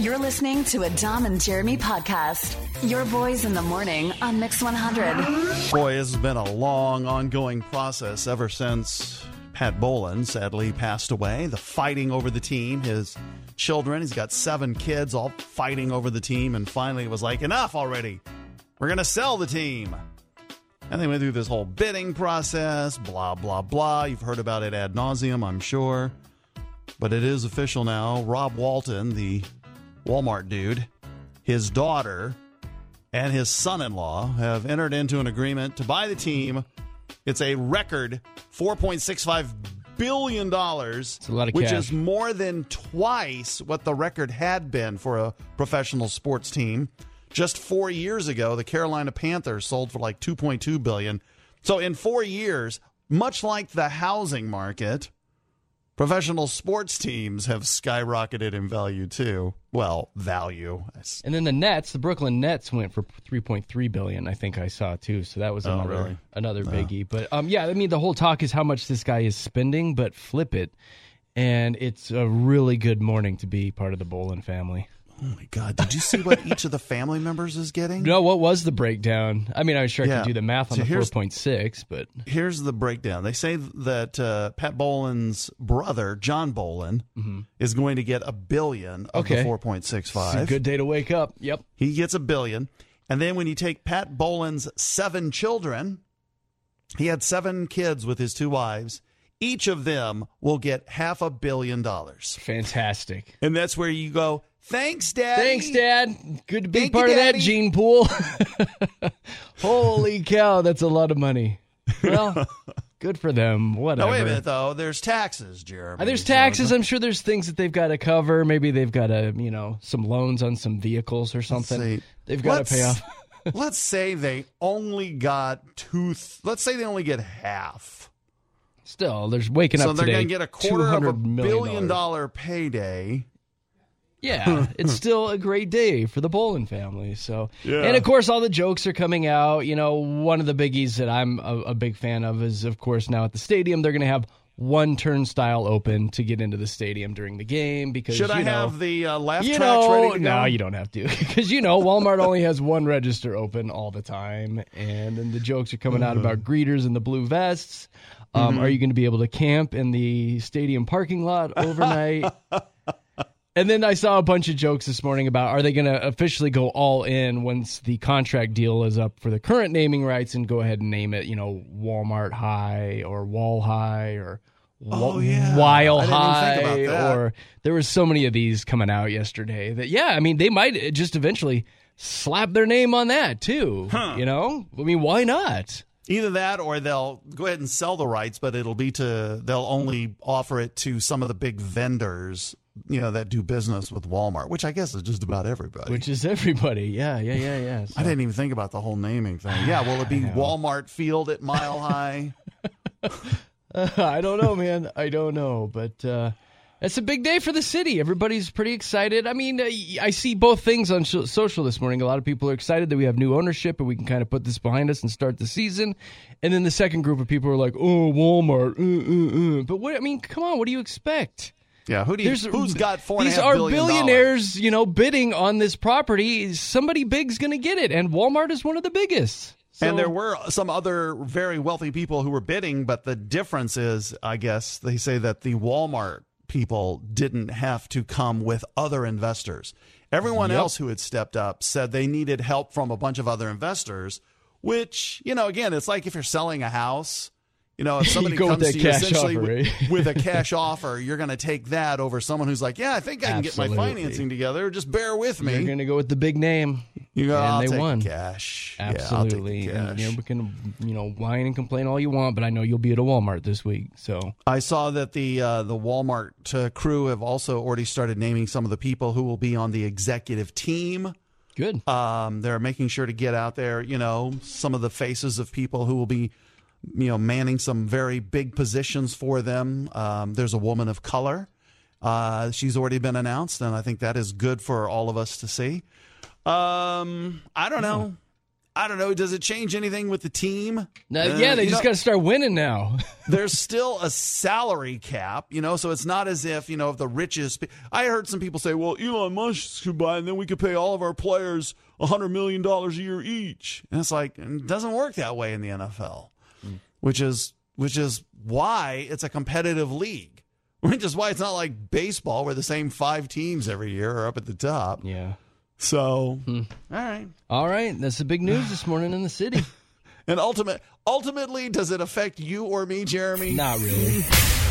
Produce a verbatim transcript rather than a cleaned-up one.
You're listening to a Dom and Jeremy podcast. Your boys in the morning on Mix one hundred. Boy, this has been a long, ongoing process ever since Pat Bowlen sadly passed away. The fighting over the team, his children, he's got seven kids all fighting over the team, and finally it was like, enough already. We're going to sell the team. And they went through this whole bidding process, blah, blah, blah. You've heard about it ad nauseum, I'm sure. But it is official now. Rob Walton, the Walmart dude, his daughter, and his son-in-law have entered into an agreement to buy the team. It's a record four point six five billion dollars, it's a lot of which cash. is more than twice what the record had been for a professional sports team. Just four years ago, the Carolina Panthers sold for like two point two billion dollars. So in four years, much like the housing market, professional sports teams have skyrocketed in value too. Well, value. And then the Nets, the Brooklyn Nets went for three point three billion dollars, I think I saw too. So that was Oh, another really? another No. biggie. But um, yeah, I mean, the whole talk is how much this guy is spending, but flip it. And it's a really good morning to be part of the Bowlen family. Oh, my God. Did you see what each of the family members is getting? No, what was the breakdown? I mean, I was sure I Yeah. could do the math on So the here's- four point six, but Here's the breakdown. They say that uh, Pat Bowlen's brother, John Bowlen, is going to get a billion of Okay. the four point six it's a five. good day to wake up. Yep. He gets a billion. And then when you take Pat Bowlen's seven children, he had seven kids with his two wives. Each of them will get half a billion dollars. Fantastic. And that's where you go, thanks, Daddy. Thanks, Dad. Good to be Thank you, part of that Daddy. gene pool. Holy cow, that's a lot of money. Well, good for them. Whatever. Now, wait a minute, though. There's taxes, Jeremy. Uh, There's So- taxes. I'm sure there's things that they've got to cover. Maybe they've got to, you know, some loans on some vehicles or something. see. They've got to Let's- pay off. Let's say they only got two. Th- let's say they only get half. Still, there's waking So up they're today. going to get a quarter of a $two hundred million billion dollar payday. Yeah, it's still a great day for the Bowlen family. So, Yeah. and of course, all the jokes are coming out. You know, one of the biggies that I'm a, a big fan of is, of course, now at the stadium they're going to have one turnstile open to get into the stadium during the game. Because Should I you know, have the uh, laugh you tracks know, ready to go? no, you don't have to, because you know Walmart only has one register open all the time, and then the jokes are coming out Mm-hmm. about greeters in the blue vests. Um, Are you going to be able to camp in the stadium parking lot overnight? And then I saw a bunch of jokes this morning about, are they going to officially go all in once the contract deal is up for the current naming rights and go ahead and name it, you know, Walmart High or Wall High or Oh, Wa- yeah. While I didn't even High, think about that. or there were so many of these coming out yesterday that, yeah, I mean, they might just eventually slap their name on that too. Huh. You know, I mean, why not? Either that, or they'll go ahead and sell the rights, but it'll be to they'll only offer it to some of the big vendors, you know, that do business with Walmart, which I guess is just about everybody. Which is everybody. Yeah, yeah, yeah, yeah. So- I didn't even think about the whole naming thing. Yeah, will it be Walmart Field at Mile High? Uh, I don't know, man. I don't know, but uh, it's a big day for the city. Everybody's pretty excited. I mean, uh, I see both things on sh- social this morning. A lot of people are excited that we have new ownership and we can kind of put this behind us and start the season. And then the second group of people are like, "Oh, Walmart." Uh, uh, uh. But what? I mean, come on. What do you expect? Yeah, who do you, There's- who's got four and a These half are billion dollars? billionaires, you know, bidding on this property. Somebody big's going to get it, and Walmart is one of the biggest. So- And there were some other very wealthy people who were bidding, but the difference is, I guess, they say that the Walmart people didn't have to come with other investors. Everyone Yep. else who had stepped up said they needed help from a bunch of other investors, which, you know, again, it's like if you're selling a house. You know, if somebody go with comes that to you cash essentially offer, with, right? with a cash offer, you're going to take that over someone who's like, yeah, I think I can Absolutely. get my financing together. Just bear with me. You're going to go with the big name. You go, and I'll they take won. cash. Absolutely. Yeah, I'll take the And cash. you know, we can, you know, whine and complain all you want, but I know you'll be at a Walmart this week. So I saw that the uh, the Walmart uh, crew have also already started naming some of the people who will be on the executive team. good. Um, they're making sure to get out there, you know, some of the faces of people who will be, you know, manning some very big positions for them. Um, there's a woman of color. Uh, she's already been announced, and I think that is good for all of us to see. Um, I don't know. I don't know. Does it change anything with the team? No, Uh, yeah, they you just know- got to start winning now. There's still a salary cap, you know, so it's not as if, you know, if the richest. pe- I heard some people say, well, Elon Musk could buy, and then we could pay all of our players one hundred million dollars a year each. And it's like, it doesn't work that way in the N F L, mm. which is which is why it's a competitive league, which is why it's not like baseball where the same five teams every year are up at the top. Yeah. So, hmm. all right. All right. That's the big news this morning in the city. And ultimate, ultimately, does it affect you or me, Jeremy? Not really.